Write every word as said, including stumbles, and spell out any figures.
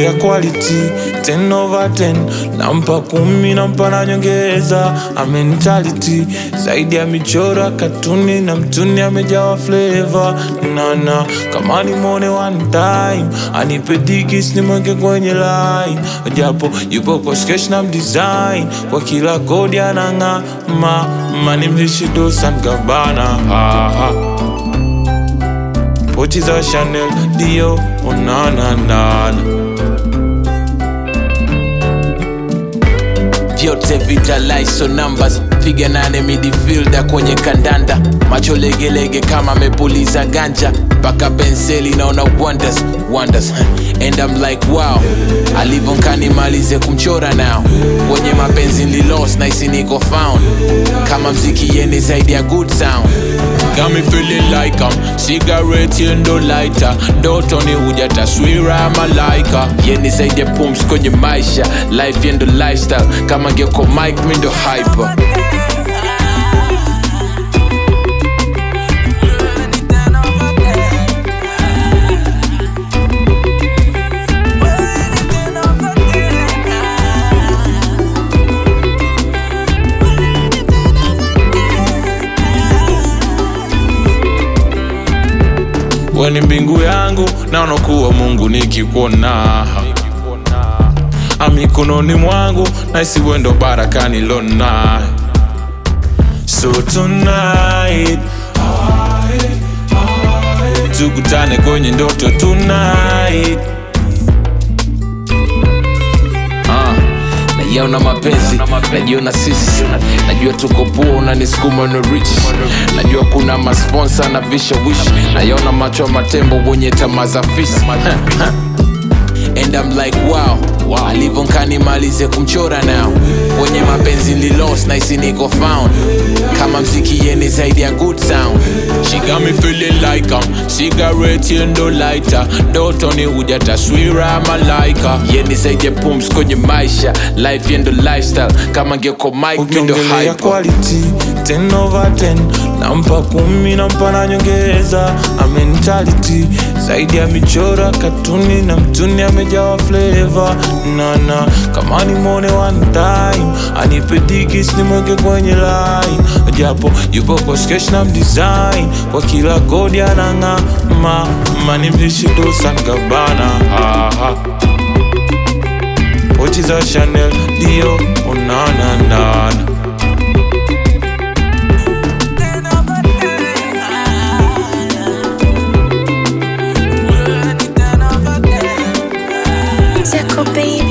Nikiongelea quality ten over ten, nampa kumi nampa na nyongeza. A mentality zaidi ya michora katuni na mtuni amejawa flavor. Nana kama ni mone one time anipe digis ni mwenge kwenye line. Japo yupo kwa sketch na mdesign, kwa kila kodi ananga ma mani mlishi Dolce and Gabbana. Ha ha. Pochi za Chanel, Dio, oh na na na. Vyote vitalize so numbers. Piga nane midfielder kwenye kandanda. Macho lege lege kama mepuliza ganja. Paka penseli naona wonders, wonders. And I'm like wow, alivonkani malize kumchora now. Kwenye mapenzi li lost na isi niko found. Kama mziki yeni zaidi ya good sound. Got me feeling like I'm cigarette yendo lighter. Ndoto ni huja taswira malaika. Yeni zaidi ya pumps kwenye maisha. Life yendo lifestyle. Kama ngeko mic mindo hyper. Weni mbingu yangu naona kuwa Mungu nikikuona. Amikononi mwangu na isi wendo barakani lona. So tonight tukutane kwenye ndoto tonight. Nayaona mapenzi, najiona sisi. Najua tuko poor unaniskuma no rich. Najua kuna masponsa na vishawishi. Nayaona macho ya matembo wenye tamaa za fisi. And I'm like wow, wow. Alivonkani malize kumchora now. Kwenye mapenzi li lost na isi niko found. Kama mziki yeni zaidi ya good sound. She got me feeling like I'm cigarette yendo lighter. Ndoto ni huja taswira malaika. Yeni zaidi ya pumps kwenye maisha. Life yendo lifestyle. Kama ngeko mic mindo hyper. Quality ten over ten, nampa kumi nampa na nyongeza. A mentality zaidi ya michora katuni na mtuni amejawa flavor. Nana kama ni mone one time anipe digis ni mwenge kwenye line. Japo yupo kwa sketch na mdesign, kwa kila kodi ananga ma mani mlishi Dolce and Gabbana. Ha ha. Pochi za Chanel, Dio, oh na na na. Baby.